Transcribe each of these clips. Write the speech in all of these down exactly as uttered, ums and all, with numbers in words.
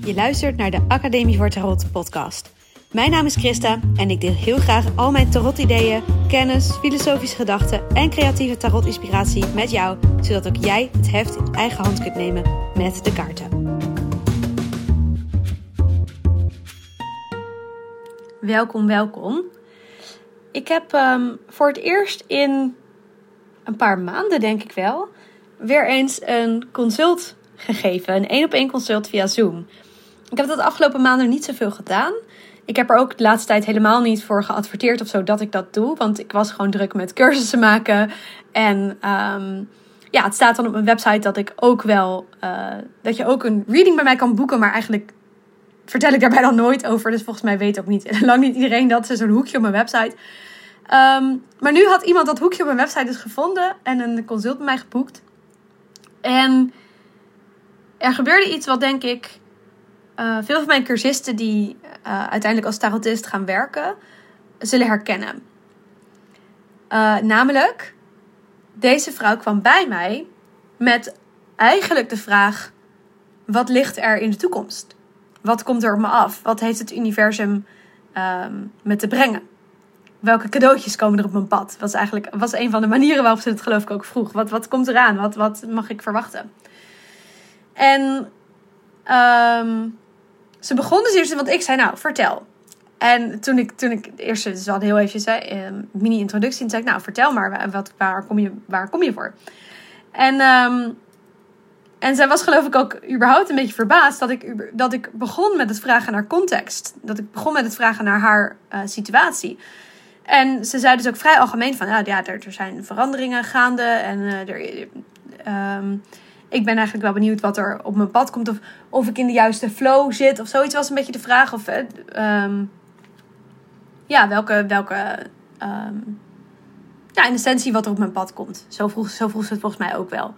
Je luistert naar de Academie voor Tarot podcast. Mijn naam is Christa en ik deel heel graag al mijn tarot-ideeën, kennis, filosofische gedachten en creatieve tarot-inspiratie met jou, zodat ook jij het heft in eigen hand kunt nemen met de kaarten. Welkom, welkom. Ik heb um, voor het eerst in een paar maanden, denk ik wel, weer eens een consult gegeven. Een één-op-één consult via Zoom. Ik heb dat de afgelopen maanden niet zoveel gedaan. Ik heb er ook de laatste tijd helemaal niet voor geadverteerd of zo dat ik dat doe. Want ik was gewoon druk met cursussen maken. En um, ja, het staat dan op mijn website dat ik ook wel, uh, dat je ook een reading bij mij kan boeken. Maar eigenlijk vertel ik daarbij dan nooit over. Dus volgens mij weet ook niet, lang niet iedereen dat. Ze zo'n hoekje op mijn website. Um, maar nu had iemand dat hoekje op mijn website dus gevonden. En een consult bij mij geboekt. En er gebeurde iets wat denk ik uh, veel van mijn cursisten die uh, uiteindelijk als tarotist gaan werken, zullen herkennen. Uh, namelijk, deze vrouw kwam bij mij met eigenlijk de vraag: wat ligt er in de toekomst? Wat komt er op me af? Wat heeft het universum um, me te brengen? Welke cadeautjes komen er op mijn pad? Dat was eigenlijk was een van de manieren waarop ze het geloof ik ook vroeg. Wat, wat komt eraan? Wat, wat mag ik verwachten? En um, ze begon dus eerst, want ik zei nou, vertel. En toen ik, toen ik eerst, dus we hadden heel even zei, een mini-introductie. En zei ik, nou, vertel maar, wat, waar, kom je, waar kom je voor? En, um, en zij was geloof ik ook überhaupt een beetje verbaasd dat ik, dat ik begon met het vragen naar context. Dat ik begon met het vragen naar haar uh, situatie. En ze zei dus ook vrij algemeen van, nou ja, er, er zijn veranderingen gaande. En uh, er, um, ik ben eigenlijk wel benieuwd wat er op mijn pad komt. Of, of ik in de juiste flow zit. Of zoiets was een beetje de vraag. Of um, ja, welke, welke um, ja, in essentie wat er op mijn pad komt. Zo vroeg, zo vroeg ze het volgens mij ook wel.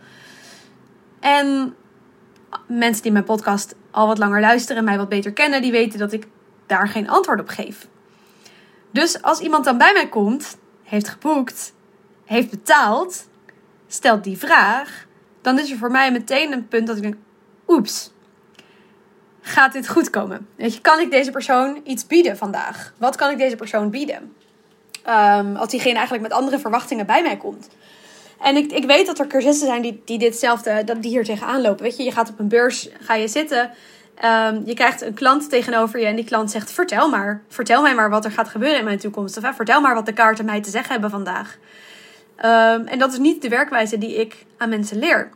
En mensen die mijn podcast al wat langer luisteren en mij wat beter kennen, die weten dat ik daar geen antwoord op geef. Dus als iemand dan bij mij komt, heeft geboekt, heeft betaald, stelt die vraag, dan is er voor mij meteen een punt dat ik denk, oeps, gaat dit goed komen? Weet je, kan ik deze persoon iets bieden vandaag? Wat kan ik deze persoon bieden? Um, als diegene eigenlijk met andere verwachtingen bij mij komt. En ik, ik weet dat er cursisten zijn die, die ditzelfde, die hier tegenaan lopen. Weet je, je gaat op een beurs, ga je zitten. Um, je krijgt een klant tegenover je en die klant zegt, vertel maar. Vertel mij maar wat er gaat gebeuren in mijn toekomst. Of, hè, vertel maar wat de kaarten mij te zeggen hebben vandaag. Um, en dat is niet de werkwijze die ik aan mensen leer.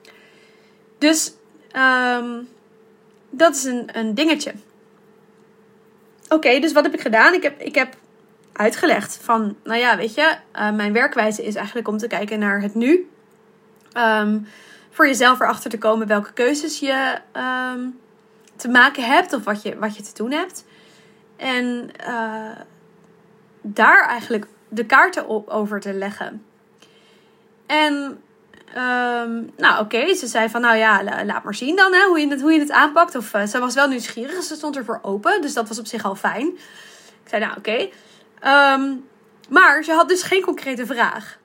Dus um, dat is een, een dingetje. Oké, okay, dus wat heb ik gedaan? Ik heb, ik heb uitgelegd van, nou ja, weet je, uh, mijn werkwijze is eigenlijk om te kijken naar het nu. Um, voor jezelf erachter te komen welke keuzes je um, te maken hebt of wat je, wat je te doen hebt. En uh, daar eigenlijk de kaarten op over te leggen. En um, nou oké, okay, ze zei van nou ja, la, laat maar zien dan hè, hoe, je het, hoe je het aanpakt. Of uh, ze was wel nieuwsgierig, ze stond ervoor open. Dus dat was op zich al fijn. Ik zei nou oké. Okay. Um, maar ze had dus geen concrete vraag.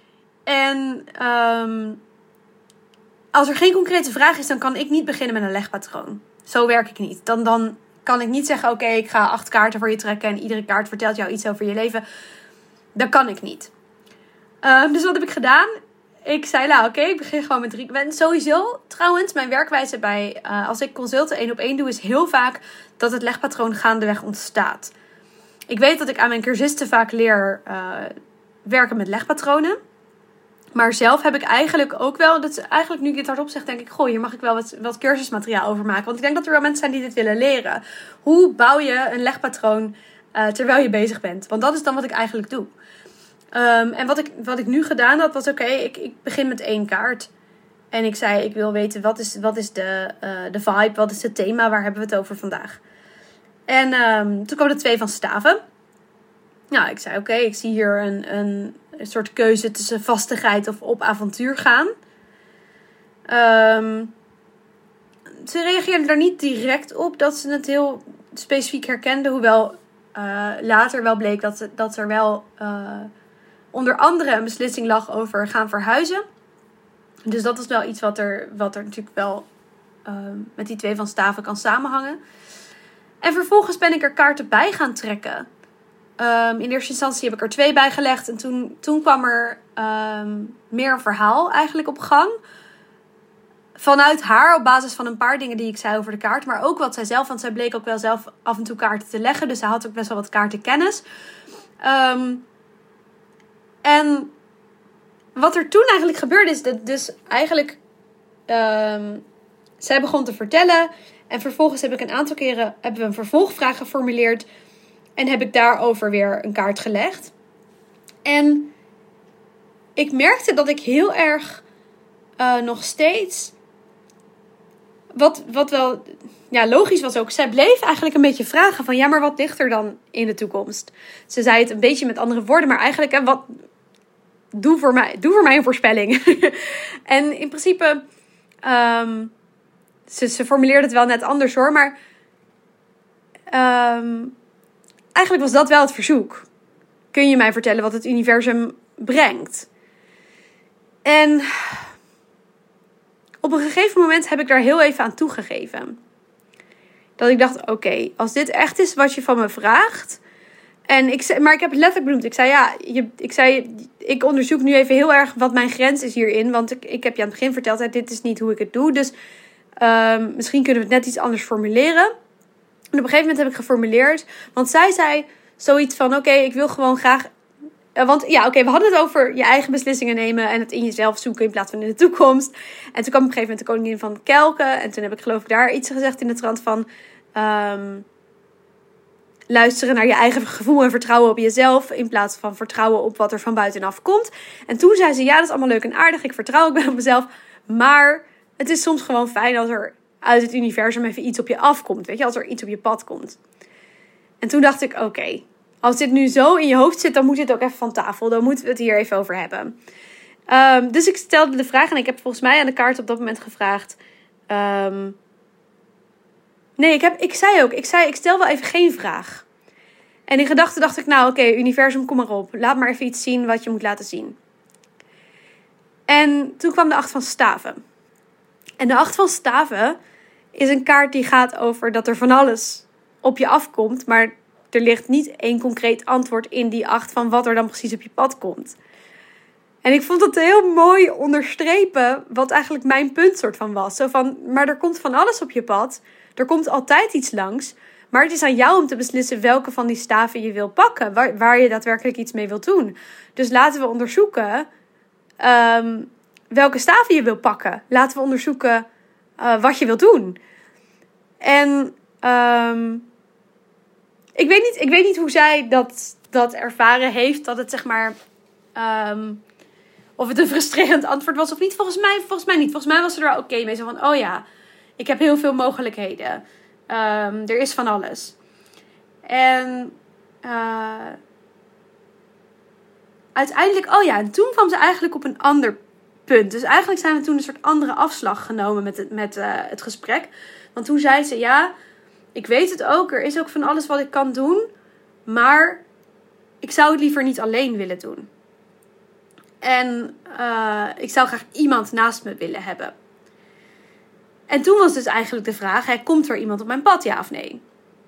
En um, als er geen concrete vraag is, dan kan ik niet beginnen met een legpatroon. Zo werk ik niet. Dan, dan kan ik niet zeggen, oké, okay, ik ga acht kaarten voor je trekken en iedere kaart vertelt jou iets over je leven. Dat kan ik niet. Um, dus wat heb ik gedaan? Ik zei, nou oké, okay, ik begin gewoon met drie. En sowieso, trouwens, mijn werkwijze bij, uh, als ik consulten één op één doe, is heel vaak dat het legpatroon gaandeweg ontstaat. Ik weet dat ik aan mijn cursisten vaak leer uh, werken met legpatronen. Maar zelf heb ik eigenlijk ook wel, dat is eigenlijk nu ik dit hardop zeg, denk ik, goh, hier mag ik wel wat, wat cursusmateriaal over maken. Want ik denk dat er wel mensen zijn die dit willen leren. Hoe bouw je een legpatroon uh, terwijl je bezig bent? Want dat is dan wat ik eigenlijk doe. Um, en wat ik, wat ik nu gedaan had, was oké, okay, ik, ik begin met één kaart. En ik zei, ik wil weten, wat is, wat is de, uh, de vibe, wat is het thema, waar hebben we het over vandaag? En um, toen kwam er twee van staven. Nou, ik zei, oké, okay, ik zie hier een, een, een soort keuze tussen vastigheid of op avontuur gaan. Um, ze reageerde daar niet direct op dat ze het heel specifiek herkende. Hoewel uh, later wel bleek dat, dat er wel uh, onder andere een beslissing lag over gaan verhuizen. Dus dat is wel iets wat er, wat er natuurlijk wel uh, met die twee van staven kan samenhangen. En vervolgens ben ik er kaarten bij gaan trekken. Um, in eerste instantie heb ik er twee bij gelegd. En toen, toen kwam er um, meer een verhaal eigenlijk op gang. Vanuit haar, op basis van een paar dingen die ik zei over de kaart. Maar ook wat zij zelf, want zij bleek ook wel zelf af en toe kaarten te leggen. Dus zij had ook best wel wat kaartenkennis. Um, en wat er toen eigenlijk gebeurde is dat dus eigenlijk... Um, zij begon te vertellen. En vervolgens heb ik een aantal keren hebben we een vervolgvraag geformuleerd. En heb ik daarover weer een kaart gelegd. En ik merkte dat ik heel erg uh, nog steeds... Wat, wat wel ja, logisch was ook. Zij bleef eigenlijk een beetje vragen van... Ja, maar wat ligt er dan in de toekomst? Ze zei het een beetje met andere woorden. Maar eigenlijk, hè, wat, doe, voor mij, doe voor mij een voorspelling. En in principe... Um, ze, ze formuleerde het wel net anders hoor. Maar... Um, eigenlijk was dat wel het verzoek. Kun je mij vertellen wat het universum brengt? En... Op een gegeven moment heb ik daar heel even aan toegegeven. Dat ik dacht, oké, okay, als dit echt is wat je van me vraagt. En ik zei, maar ik heb het letterlijk benoemd. Ik zei, ja, je, ik zei, ik onderzoek nu even heel erg wat mijn grens is hierin. Want ik, ik heb je aan het begin verteld, hè, dit is niet hoe ik het doe. Dus um, misschien kunnen we het net iets anders formuleren. En op een gegeven moment heb ik geformuleerd. Want zij zei zoiets van, oké, okay, ik wil gewoon graag... Want ja, oké, okay, we hadden het over je eigen beslissingen nemen en het in jezelf zoeken in plaats van in de toekomst. En toen kwam op een gegeven moment de koningin van Kelken. En toen heb ik geloof ik daar iets gezegd in de trant van... Um, luisteren naar je eigen gevoel en vertrouwen op jezelf. In plaats van vertrouwen op wat er van buitenaf komt. En toen zei ze, ja, dat is allemaal leuk en aardig. Ik vertrouw ook wel op mezelf. Maar het is soms gewoon fijn als er uit het universum even iets op je afkomt. Weet je, als er iets op je pad komt. En toen dacht ik, oké... Okay, als dit nu zo in je hoofd zit, dan moet dit ook even van tafel. Dan moeten we het hier even over hebben. Um, dus ik stelde de vraag en ik heb volgens mij aan de kaart op dat moment gevraagd. Um, nee, ik, heb, ik zei ook, ik zei, ik stel wel even geen vraag. En in gedachten dacht ik, nou oké, okay, universum, kom maar op. Laat maar even iets zien wat je moet laten zien. En toen kwam de acht van staven. En de acht van staven is een kaart die gaat over dat er van alles op je afkomt, maar... Er ligt niet één concreet antwoord in die acht van wat er dan precies op je pad komt. En ik vond het heel mooi onderstrepen wat eigenlijk mijn punt soort van was. Zo van, maar er komt van alles op je pad. Er komt altijd iets langs. Maar het is aan jou om te beslissen welke van die staven je wil pakken. Waar, waar je daadwerkelijk iets mee wil doen. Dus laten we onderzoeken um, welke staven je wil pakken. Laten we onderzoeken uh, wat je wilt doen. En... Um, Ik weet niet, ik weet niet hoe zij dat, dat ervaren heeft. Dat het zeg maar... Um, of het een frustrerend antwoord was of niet. Volgens mij, volgens mij niet. Volgens mij was ze er oké okay mee. Zo van, oh ja, ik heb heel veel mogelijkheden. Um, er is van alles. En... Uh, uiteindelijk, oh ja, en toen kwam ze eigenlijk op een ander punt. Dus eigenlijk zijn we toen een soort andere afslag genomen met het, met, uh, het gesprek. Want toen zei ze, ja... Ik weet het ook, er is ook van alles wat ik kan doen. Maar ik zou het liever niet alleen willen doen. En uh, ik zou graag iemand naast me willen hebben. En toen was dus eigenlijk de vraag, hè, komt er iemand op mijn pad, ja of nee?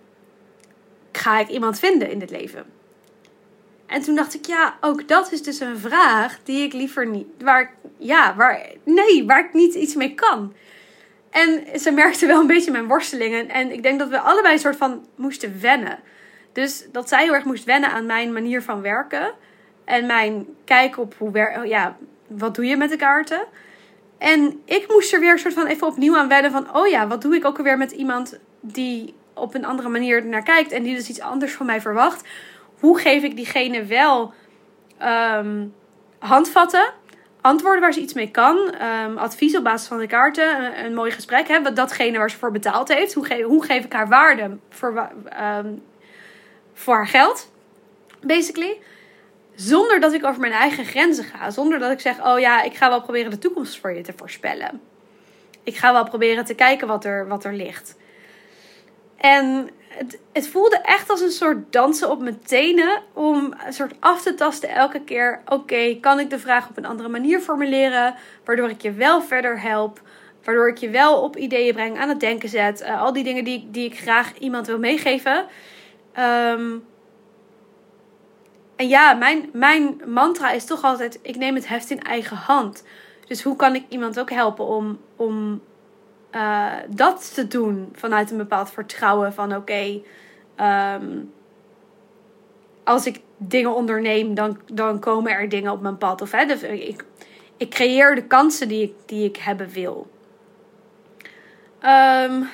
Ga ik iemand vinden in dit leven? En toen dacht ik, ja, ook dat is dus een vraag die ik liever niet... Waar ik, ja, waar, nee, waar ik niet iets mee kan. En ze merkte wel een beetje mijn worstelingen. En ik denk dat we allebei een soort van moesten wennen. Dus dat zij heel erg moest wennen aan mijn manier van werken. En mijn kijk op hoe wer- ja, wat doe je met de kaarten. En ik moest er weer een soort van even opnieuw aan wennen van... Oh ja, wat doe ik ook alweer met iemand die op een andere manier naar kijkt. En die dus iets anders van mij verwacht. Hoe geef ik diegene wel um, handvatten... Antwoorden waar ze iets mee kan. Um, advies op basis van de kaarten. Een, een mooi gesprek. Hè? Datgene waar ze voor betaald heeft. Hoe, ge- hoe geef ik haar waarde voor, um, voor haar geld. Basically. Zonder dat ik over mijn eigen grenzen ga. Zonder dat ik zeg. Oh ja, ik ga wel proberen de toekomst voor je te voorspellen. Ik ga wel proberen te kijken wat er, wat er ligt. En het, het voelde echt als een soort dansen op mijn tenen. Om een soort af te tasten elke keer. Oké, okay, kan ik de vraag op een andere manier formuleren? Waardoor ik je wel verder help. Waardoor ik je wel op ideeën breng, aan het denken zet. Uh, al die dingen die, die ik graag iemand wil meegeven. Um, en ja, mijn, mijn mantra is toch altijd, ik neem het heft in eigen hand. Dus hoe kan ik iemand ook helpen om, om uh, dat te doen vanuit een bepaald vertrouwen van oké, okay, um, als ik dingen onderneem, dan, dan komen er dingen op mijn pad. Of hè, dus ik, ik creëer de kansen die ik, die ik hebben wil. Um,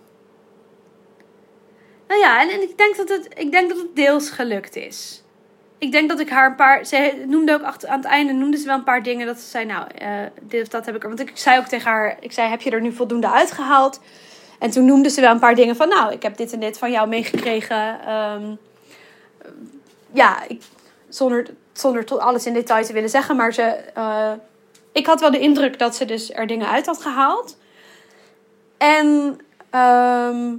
nou ja, en, en ik, denk dat het, ik denk dat het deels gelukt is. Ik denk dat ik haar een paar... Ze noemde ook achter, aan het einde noemde ze wel een paar dingen dat ze zei, nou, uh, dit of dat heb ik er... Want ik zei ook tegen haar, ik zei, heb je er nu voldoende uitgehaald? En toen noemde ze wel een paar dingen van, nou, ik heb dit en dit van jou meegekregen. Um, ja, ik, zonder, zonder tot alles in detail te willen zeggen, maar ze... Uh, ik had wel de indruk dat ze dus er dingen uit had gehaald. En... Um,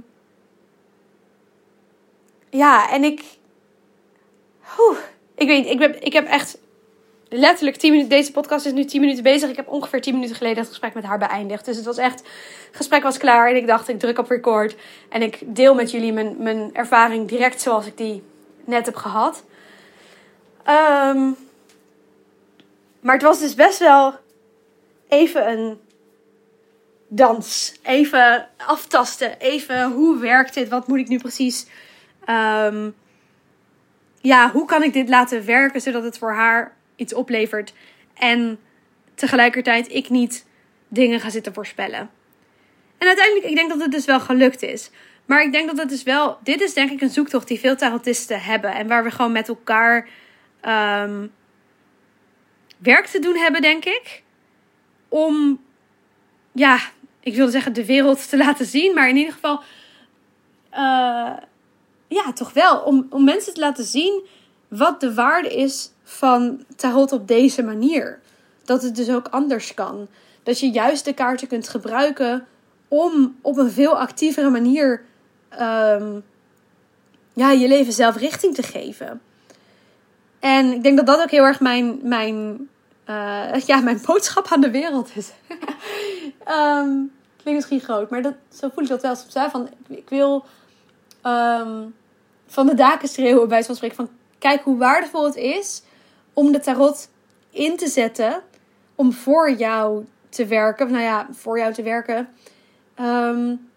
ja, en ik... Oeh, ik weet niet, ik, ben, ik heb echt letterlijk tien minuten... Deze podcast is nu tien minuten bezig. Ik heb ongeveer tien minuten geleden het gesprek met haar beëindigd. Dus het was echt... Het gesprek was klaar en ik dacht, ik druk op record. En ik deel met jullie mijn, mijn ervaring direct zoals ik die net heb gehad. Um, maar het was dus best wel even een dans. Even aftasten. Even, hoe werkt dit? Wat moet ik nu precies... Um, ja, hoe kan ik dit laten werken zodat het voor haar iets oplevert. En tegelijkertijd ik niet dingen ga zitten voorspellen. En uiteindelijk, ik denk dat het dus wel gelukt is. Maar ik denk dat het dus wel... Dit is denk ik een zoektocht die veel tarotisten hebben. En waar we gewoon met elkaar um, werk te doen hebben, denk ik. Om, ja, ik wilde zeggen de wereld te laten zien. Maar in ieder geval... Uh, ja, toch wel. Om, om mensen te laten zien wat de waarde is van tarot op deze manier. Dat het dus ook anders kan. Dat je juist de kaarten kunt gebruiken om op een veel actievere manier um, ja, je leven zelf richting te geven. En ik denk dat dat ook heel erg mijn, mijn, uh, ja, mijn boodschap aan de wereld is. um, klinkt misschien groot, maar dat, zo voel ik dat wel soms. Hè? Van, ik, ik wil um, van de daken schreeuwen bij zo'n spreken van kijk hoe waardevol het is om de tarot in te zetten om voor jou te werken. Nou ja, voor jou te werken. Um,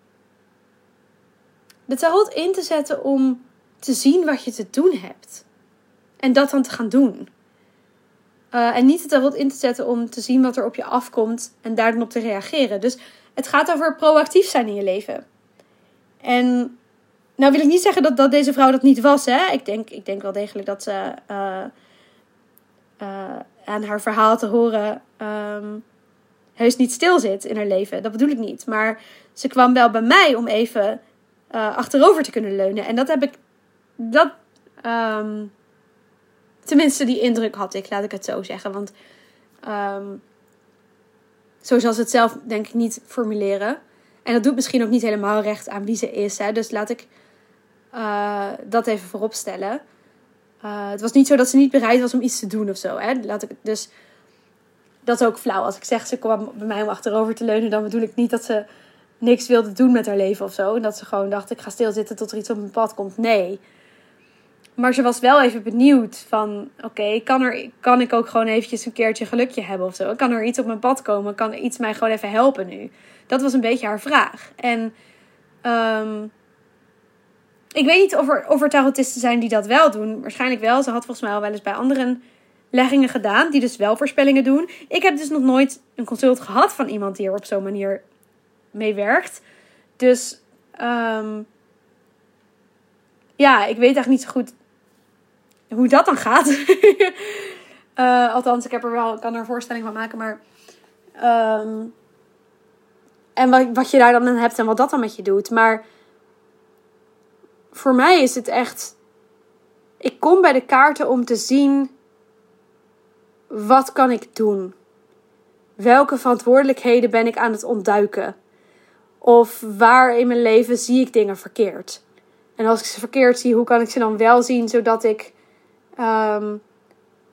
de tarot in te zetten om te zien wat je te doen hebt. En dat dan te gaan doen. Uh, en niet de tarot in te zetten om te zien wat er op je afkomt en daar dan op te reageren. Dus het gaat over proactief zijn in je leven. En nou wil ik niet zeggen dat, dat deze vrouw dat niet was. Hè? Ik, denk, ik denk wel degelijk dat ze uh, uh, aan haar verhaal te horen um, heus niet stil zit in haar leven. Dat bedoel ik niet. Maar ze kwam wel bij mij om even uh, achterover te kunnen leunen. En dat heb ik... Dat, um, tenminste, die indruk had ik, laat ik het zo zeggen. Want um, zo zal ze het zelf denk ik niet formuleren. En dat doet misschien ook niet helemaal recht aan wie ze is. Hè? Dus laat ik uh, dat even voorop stellen. Uh, het was niet zo dat ze niet bereid was om iets te doen of zo. Hè? Laat ik, dus dat is ook flauw. Als ik zeg ze kwam bij mij om achterover te leunen, dan bedoel ik niet dat ze niks wilde doen met haar leven of zo. En dat ze gewoon dacht, ik ga stilzitten tot er iets op mijn pad komt. Nee. Maar ze was wel even benieuwd van, oké, okay, kan, er, kan ik ook gewoon eventjes een keertje gelukje hebben of zo? Kan er iets op mijn pad komen? Kan er iets mij gewoon even helpen nu? Dat was een beetje haar vraag. En um, ik weet niet of er, of er tarotisten zijn die dat wel doen. Waarschijnlijk wel. Ze had volgens mij al wel eens bij anderen leggingen gedaan, die dus wel voorspellingen doen. Ik heb dus nog nooit een consult gehad van iemand die er op zo'n manier mee werkt. Dus um, ja, ik weet eigenlijk niet zo goed hoe dat dan gaat. uh, althans, ik heb er wel, kan er een voorstelling van maken, maar um, en wat, wat je daar dan aan hebt en wat dat dan met je doet. Maar voor mij is het echt, ik kom bij de kaarten om te zien, wat kan ik doen? Welke verantwoordelijkheden ben ik aan het ontduiken? Of waar in mijn leven zie ik dingen verkeerd? En als ik ze verkeerd zie, hoe kan ik ze dan wel zien, zodat ik um,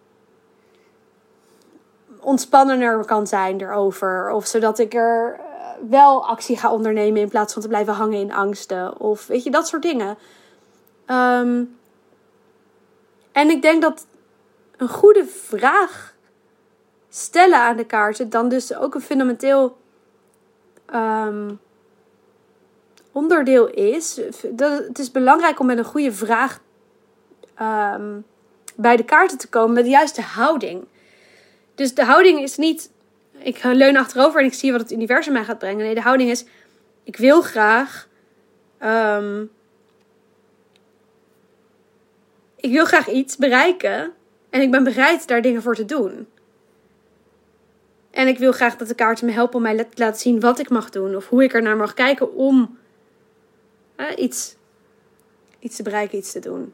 ontspannender kan zijn erover. Of zodat ik er wel actie ga ondernemen in plaats van te blijven hangen in angsten. Of weet je, dat soort dingen. Um, en ik denk dat een goede vraag stellen aan de kaarten dan dus ook een fundamenteel um, onderdeel is. Dat, het is belangrijk om met een goede vraag um, bij de kaarten te komen met de juiste houding. Dus de houding is niet, ik leun achterover en ik zie wat het universum mij gaat brengen. Nee, de houding is, ik wil graag, um, ik wil graag iets bereiken en ik ben bereid daar dingen voor te doen. En ik wil graag dat de kaarten me helpen om mij te laten zien wat ik mag doen. Of hoe ik er naar mag kijken om uh, iets, iets te bereiken, iets te doen.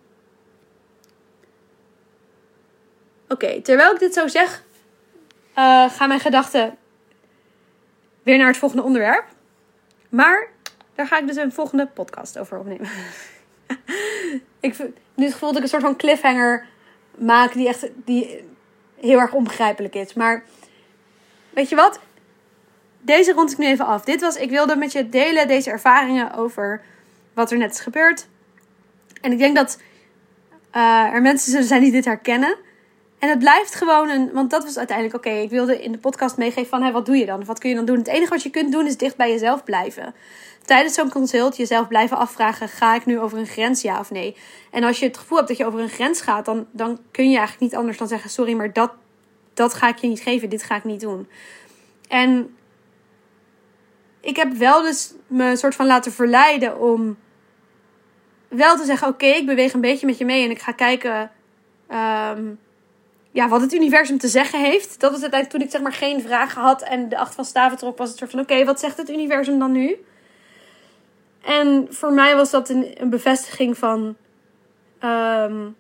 Oké, okay, terwijl ik dit zo zeg, uh, gaan mijn gedachten weer naar het volgende onderwerp. Maar daar ga ik dus een volgende podcast over opnemen. ik heb nu het gevoel dat ik een soort van cliffhanger maak die echt die heel erg onbegrijpelijk is. Maar weet je wat? Deze rond ik nu even af. Dit was, ik wilde met je delen deze ervaringen over wat er net is gebeurd. En ik denk dat uh, er mensen zullen zijn die dit herkennen. En het blijft gewoon een, want dat was uiteindelijk oké. Okay, ik wilde in de podcast meegeven van, hé, wat doe je dan? Of wat kun je dan doen? Het enige wat je kunt doen is dicht bij jezelf blijven. Tijdens zo'n consult jezelf blijven afvragen, ga ik nu over een grens, ja of nee? En als je het gevoel hebt dat je over een grens gaat, dan, dan kun je eigenlijk niet anders dan zeggen, sorry, maar dat, dat ga ik je niet geven. Dit ga ik niet doen. En ik heb wel dus me een soort van laten verleiden om wel te zeggen, oké, okay, ik beweeg een beetje met je mee en ik ga kijken Um, ja, wat het universum te zeggen heeft. Dat was uiteindelijk toen ik zeg maar geen vragen had en de acht van staven trok, was het soort van, oké, okay, wat zegt het universum dan nu? En voor mij was dat een, een bevestiging van um,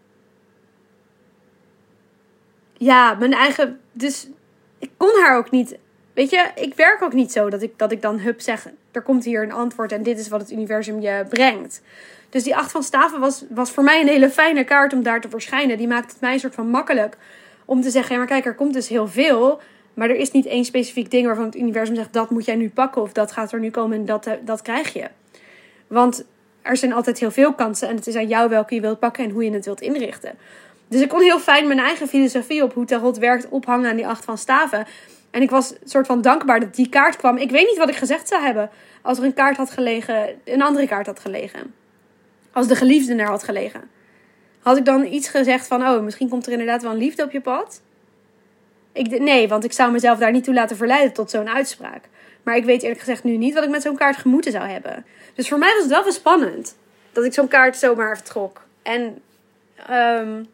ja, mijn eigen, dus ik kon haar ook niet, weet je, ik werk ook niet zo dat ik, dat ik dan hup zeg, er komt hier een antwoord en dit is wat het universum je brengt. Dus die acht van staven was, was voor mij een hele fijne kaart om daar te verschijnen. Die maakt het mij een soort van makkelijk om te zeggen, ja, maar kijk, er komt dus heel veel, maar er is niet één specifiek ding waarvan het universum zegt, dat moet jij nu pakken of dat gaat er nu komen en dat, dat krijg je. Want er zijn altijd heel veel kansen en het is aan jou welke je wilt pakken en hoe je het wilt inrichten. Dus ik kon heel fijn mijn eigen filosofie op hoe tarot werkt ophangen aan die acht van staven. En ik was soort van dankbaar dat die kaart kwam. Ik weet niet wat ik gezegd zou hebben als er een kaart had gelegen, een andere kaart had gelegen. Als de geliefde er had gelegen. Had ik dan iets gezegd van, oh, misschien komt er inderdaad wel een liefde op je pad? Ik, nee, want ik zou mezelf daar niet toe laten verleiden tot zo'n uitspraak. Maar ik weet eerlijk gezegd nu niet wat ik met zo'n kaart gemoeten zou hebben. Dus voor mij was het wel wel spannend. Dat ik zo'n kaart zomaar even trok. En um,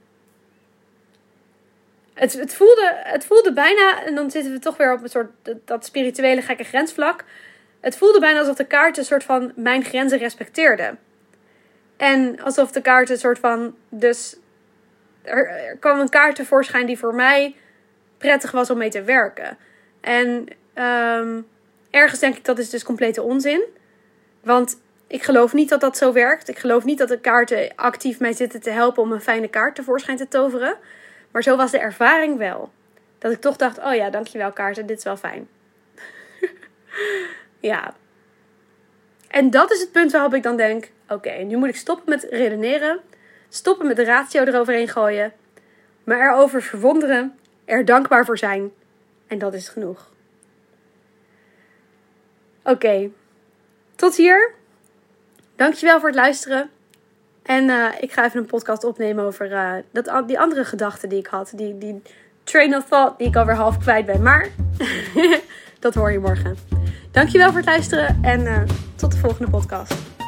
het, het, voelde, het voelde bijna, en dan zitten we toch weer op een soort dat, dat spirituele gekke grensvlak. Het voelde bijna alsof de kaart een soort van mijn grenzen respecteerde. En alsof de kaart een soort van, dus er, er kwam een kaart tevoorschijn die voor mij prettig was om mee te werken. En um, ergens denk ik dat is dus complete onzin. Want ik geloof niet dat dat zo werkt. Ik geloof niet dat de kaarten actief mij zitten te helpen om een fijne kaart tevoorschijn te toveren. Maar zo was de ervaring wel. Dat ik toch dacht, oh ja, dankjewel kaarten, dit is wel fijn. Ja. En dat is het punt waarop ik dan denk, oké, okay, nu moet ik stoppen met redeneren. Stoppen met de ratio eroverheen gooien. Maar erover verwonderen. Er dankbaar voor zijn. En dat is genoeg. Oké. Okay. Tot hier. Dankjewel voor het luisteren. En uh, ik ga even een podcast opnemen over uh, dat, die andere gedachten die ik had. Die, die train of thought die ik alweer half kwijt ben. Maar dat hoor je morgen. Dankjewel voor het luisteren. En uh, tot de volgende podcast.